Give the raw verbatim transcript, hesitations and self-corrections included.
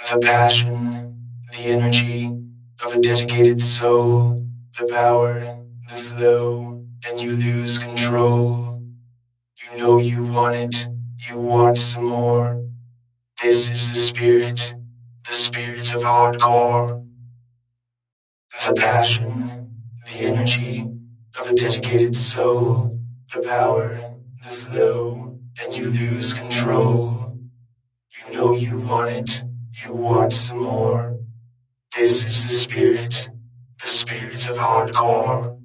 The passion, the energy of a dedicated soul, the power, the flow, and you lose control. You know you want it, you want some more. This is the spirit, the spirit of hardcore. The passion, the energy of a dedicated soul, the power, the flow, and you lose control. You know you want it, you want some more. This is the spirit, the spirit of hardcore.